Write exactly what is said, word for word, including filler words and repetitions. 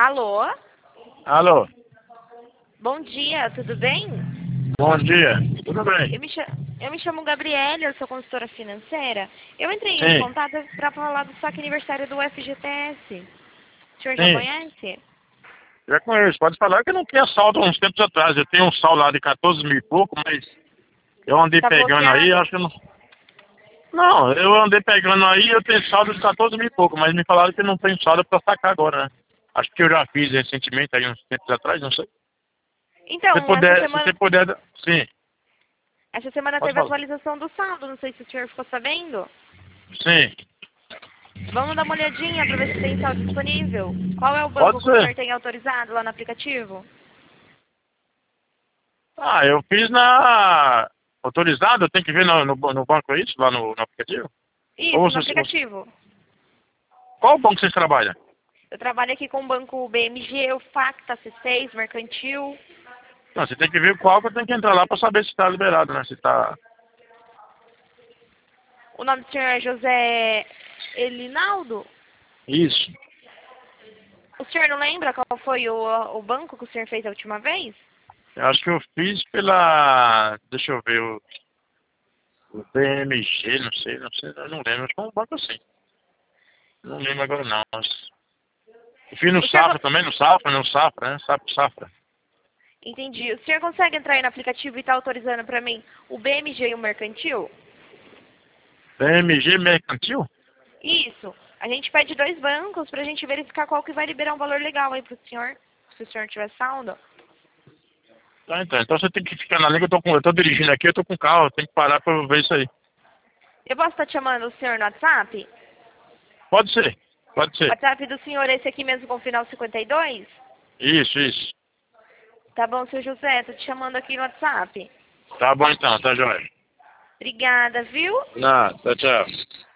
Alô? Alô? Bom dia, tudo bem? Bom dia. Tudo bem? Eu me, cha- eu me chamo Gabriela, eu sou consultora financeira. Eu entrei em Sim, contato para falar do saque aniversário do F G T S. O senhor já sim. conhece? Já conheço. Pode falar que eu não tinha saldo há uns tempos atrás. Eu tenho um saldo lá de quatorze mil e pouco, mas eu andei Tá pegando aí, bloqueado? acho que eu não... Não, eu andei pegando aí, eu tenho saldo de quatorze mil e pouco, mas me falaram que não tem saldo pra sacar agora, né? Acho que eu já fiz recentemente, aí uns tempos atrás, não sei. Se você Então, essa puder, se você semana, puder... Sim, essa semana pode teve falar. atualização do saldo, não sei se o senhor ficou sabendo. Sim, Vamos dar uma olhadinha para ver se tem saldo disponível. Qual é o banco pode que o senhor ser. tem autorizado lá no aplicativo? Ah, eu fiz na... Autorizado, eu tenho que ver no, no, no banco, é isso? Lá no, no aplicativo? Ou Isso, no você, aplicativo. qual banco vocês trabalham? Eu trabalho aqui com o banco B M G, o Facta, C seis, Mercantil. Não, você tem que ver qual que eu tenho que entrar lá pra saber se está liberado, né? Se tá... O nome do senhor é José Elinaldo? Isso. O senhor não lembra qual foi o, o banco que o senhor fez a última vez? Eu acho que eu fiz pela... Deixa eu ver, o, o B M G, não sei, não sei, eu não lembro. Acho que foi um banco assim. Não lembro agora não. mas- Eu fiz no O senhor... Safra co- também, no Safra, no Safra, né? Safra, Safra. Entendi. O senhor consegue entrar aí no aplicativo e tá autorizando para mim o B M G e o Mercantil? B M G Mercantil? Isso. A gente pede dois bancos pra gente verificar qual que vai liberar um valor legal aí pro senhor, se o senhor tiver saldo. Tá, então. Então você tem que ficar na linha, eu tô, com, eu tô dirigindo aqui, eu tô com carro, eu tenho que parar pra eu ver isso aí. Eu posso estar te chamando o senhor no WhatsApp? Pode ser, pode O ser. WhatsApp do senhor é esse aqui mesmo com o final cinquenta e dois? Isso, isso. Tá bom, seu José, tô te chamando aqui no WhatsApp. Tá bom então, tá joia. Obrigada, viu? Não, tchau, tchau.